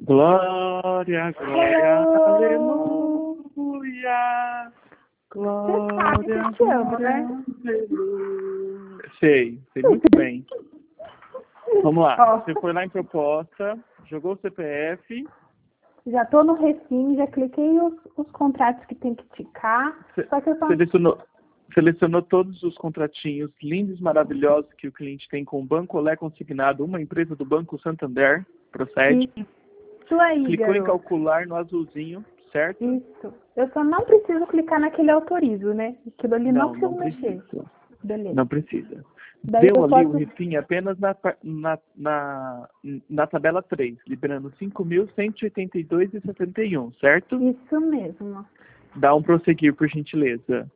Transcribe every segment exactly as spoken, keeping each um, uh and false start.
Glória, glória, Alô. aleluia. Você sabe que Glória, eu te amo, né? aleluia. Sei, sei muito bem. Vamos lá. Ó, Você foi lá em proposta, jogou o C P F. já tô no Refim, já cliquei os, os contratos que tem que ticar. se- Só que eu só... Selecionou, selecionou todos os contratinhos lindos, maravilhosos que o cliente tem com o Banco Olé Consignado, uma empresa do Banco Santander. Procede. Isso aí, Clicou em garoto. calcular no azulzinho, certo? Isso. Eu só não preciso clicar naquele autorizo, né? Aquilo ali não, Não, preciso não mexer. precisa. Beleza. Não precisa. Daí Deu eu ali posso... o refim apenas na, pa- na, na, na tabela três, liberando cinco mil cento e oitenta e dois vírgula setenta e um, certo? Isso mesmo. Dá um prosseguir, por gentileza.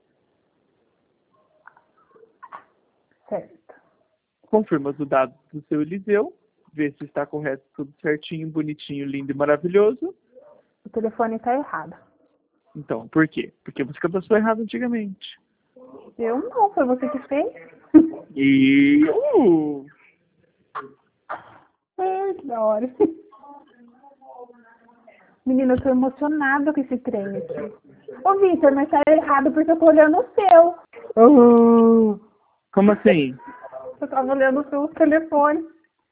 Certo. Confirma os dados do seu Eliseu, vê se está correto, tudo certinho, bonitinho, lindo e maravilhoso. O telefone tá errado. Então, por quê? Porque você cadastrou errado antigamente. Eu não, foi você que fez? E... Uh, Ai, que da hora. Menina, eu tô emocionada com esse trem aqui. Ô, Vitor, mas tá errado porque eu tô olhando o seu. uh, como assim? Eu tava olhando o seu telefone.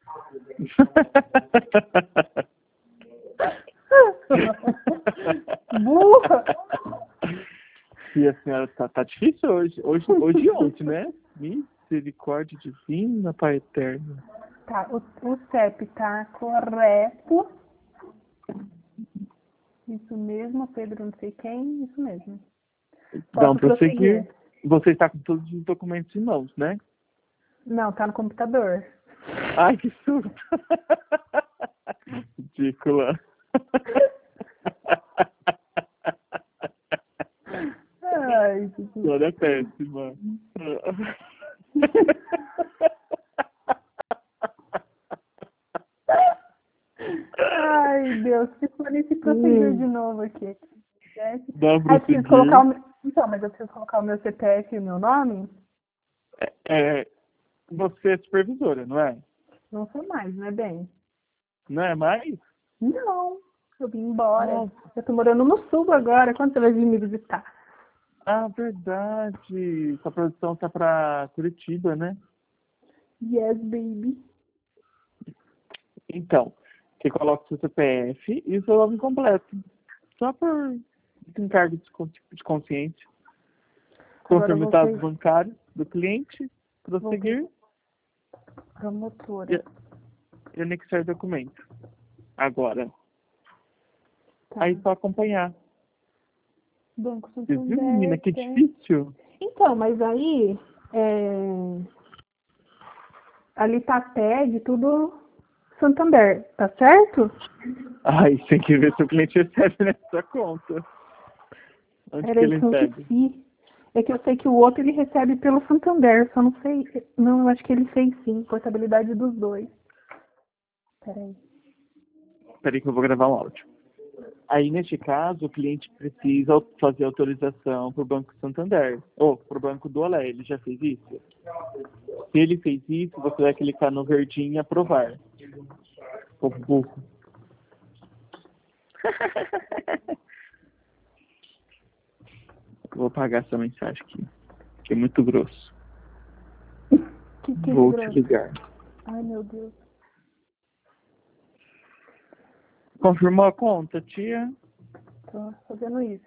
Burra! E a senhora tá, tá difícil hoje. Hoje, hoje e ontem, né? Misericórdia divina, Pai eterno. Tá, o, o C E P tá correto. Isso mesmo, Pedro não sei quem, isso mesmo. Dá um Posso prosseguir. prosseguir? Você está com todos os documentos em mãos, né? Não, tá no computador. Ai, que susto. Ridícula. Ai, que Senhora é péssima. Ai, Deus, que for esse prosseguir de novo aqui. Dá um Aí eu preciso colocar o prosseguir. meu... Então, mas eu preciso colocar o meu C P F e o meu nome? É, é, você é supervisora, não é? Não sou mais, não é bem? Não é mais? Não, eu vim embora. Ah, Eu tô morando no sul agora. Quando você vai vir me visitar? ah, verdade. Sua produção tá pra Curitiba, né? Yes, baby. Então, você coloca o seu C P F e o seu nome completo. Só por encargo de con- de consciência. Agora eu Confirme os voltei, dados bancários do cliente, voltei prosseguir promotora. e, e anexar o documento. Agora, Tá. aí só acompanhar. Banco Você viu, menina, Santander, que tem. difícil? Então, mas aí, é... ali tá T E D, tudo Santander, tá certo? Ai, tem que ver se o cliente recebe nessa conta. Onde que Peraí, ele que eu recebe? esqueci. É que eu sei que o outro ele recebe pelo Santander, só não sei. Não, eu acho que ele fez sim, portabilidade dos dois. Peraí. Peraí que eu vou gravar um áudio. Aí, neste caso, o cliente precisa au- fazer autorização para o Banco Santander, ou para o Banco do Olé. Ele já fez isso? Se ele fez isso, você vai clicar no verdinho e aprovar. Povo burro. Eu vou apagar essa mensagem aqui, que é muito grosso. Que que é Vou te grosso? ligar. Ai, meu Deus. Confirmou a conta, tia? Tô fazendo isso.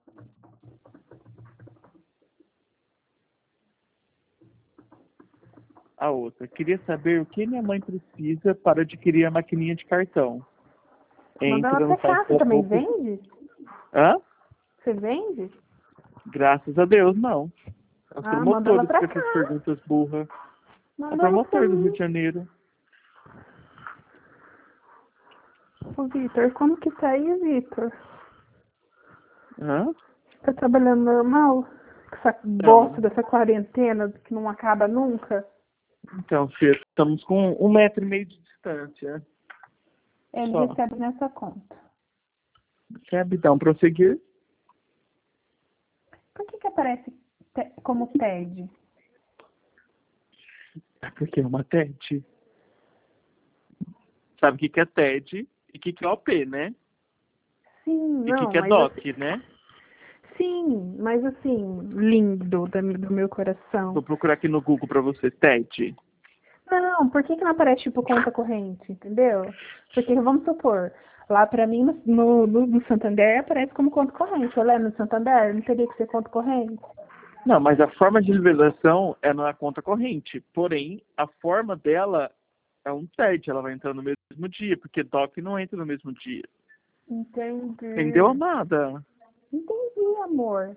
A outra. Queria saber o que minha mãe precisa para adquirir a maquininha de cartão. Manda ela Entra no pra site cá. Você da também Poupa. vende? Hã? Você vende? Graças a Deus, não. Os Ah, manda ela promotores pra com cá. essas perguntas burras. É Manda ela pra promotor do Rio mim. de Janeiro. Ô, Vitor, como que tá aí, Vitor? Hã? Tá trabalhando normal? Com essa bosta Então, dessa quarentena que não acaba nunca? então, filho, estamos com um metro e meio de distância. Ele Só. recebe nessa conta. Recebe, dá um prosseguir. Por que que aparece te- como T E D? É porque é uma T E D. Sabe o que que é T E D E o que, que é O P, né? Sim, E o não, que, que é mas DOC, assim, né? sim, mas assim, lindo da- do meu coração. Vou procurar aqui no Google pra você, T E D. Não, por que que não aparece tipo conta corrente, entendeu? Porque vamos supor, lá pra mim no, no, no- no Santander aparece como conta corrente. Eu lembro no Santander, não teria que ser conta corrente. Não, mas a forma de liberação é na conta corrente. Porém, a forma dela é um T E D. Ela vai entrar no mesmo dia, porque DOC não entra no mesmo dia. Entendi. Entendeu, amada? Entendi, amor.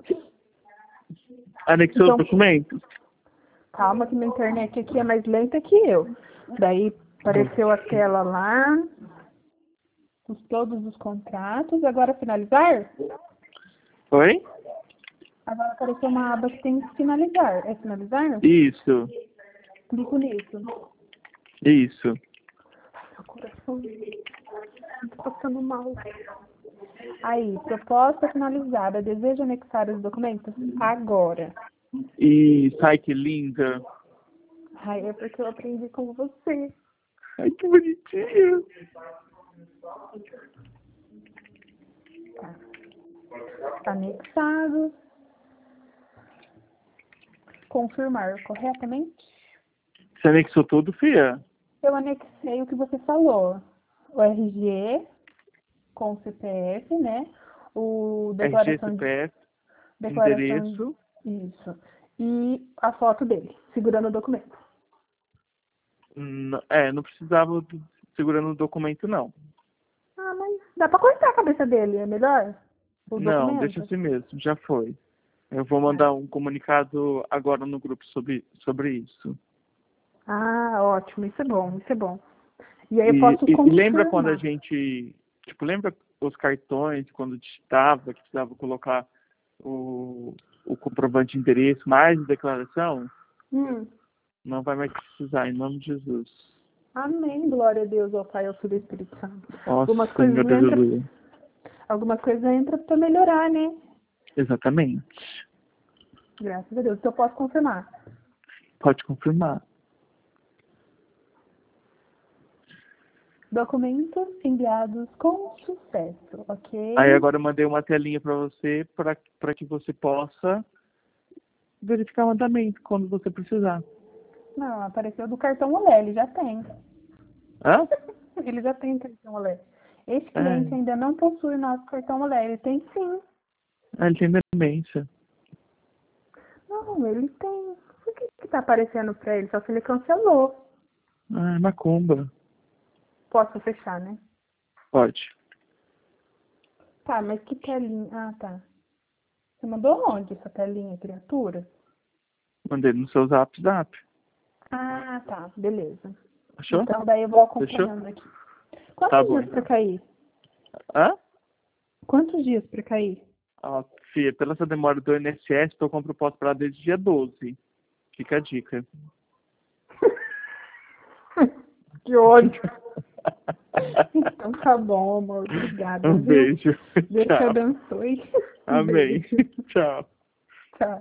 Anexou Então, os documentos? calma que minha internet aqui é mais lenta que eu. Daí apareceu a tela lá, com todos os contratos. Agora finalizar? Oi? Agora apareceu uma aba que tem que finalizar. É finalizar? Isso, Clico nisso. isso. Meu coração. Tô passando mal. Aí, proposta finalizada. Deseja anexar os documentos? Agora. E sai que linda. Ai, é porque eu aprendi com você. Ai, que bonitinho. Tá. Anexado. Confirmar corretamente? Você anexou tudo, Fia? Eu anexei o que você falou. O R G com o C P F, né? O R G, declaração de C P F, declaração endereço. isso. E a foto dele, segurando o documento. N- É, não precisava do- segurando o documento, não. Ah, mas dá pra cortar a cabeça dele, é melhor? O Não, deixa documento? assim mesmo, já foi. Eu vou Ah, mandar um comunicado agora no grupo sobre, sobre isso. Ah, ótimo, isso é bom, isso é bom. E aí eu E, posso e, e lembra quando a confirmar. gente, tipo, lembra os cartões, quando digitava, que precisava colocar o, o comprovante de endereço mais declaração? Hum. Não vai mais precisar, em nome de Jesus. Amém, glória a Deus, ao Pai, ao Filho e ao Espírito Santo. Nossa, Algumas coisas Senhor, entram, aleluia. algumas coisas entram pra melhorar, né? Exatamente. Graças a Deus. Então eu posso confirmar. Pode confirmar. Documentos enviados com sucesso, ok? Aí agora eu mandei uma telinha para você, para que você possa verificar o andamento quando você precisar. Não, apareceu do cartão Olé, ele já tem. Hã? Ele já tem cartão Olé. Este cliente É. ainda não possui o nosso cartão Olé, ele tem sim. Ah, ele tem demência. Não, ele tem. Por que que tá aparecendo pra ele? Só se ele cancelou. Ah, é macumba. Posso fechar, né? Pode. Tá, mas que telinha? Ah, tá. Você mandou onde essa telinha, criatura? Mandei no seu zap zap. Ah, tá. Beleza. Achou? Então daí eu vou Fechou? acompanhando aqui. Quantos Tá bom, dias pra então. cair? Hã? Quantos dias pra cair? Ó, Fia, pela essa demora do I N S S, estou com a proposta para desde dia doze. Fica a dica. Que ódio. Então tá bom, amor. Obrigada, Um viu? beijo. Deus te Tchau. abençoe. Um Amém. beijo. Tchau.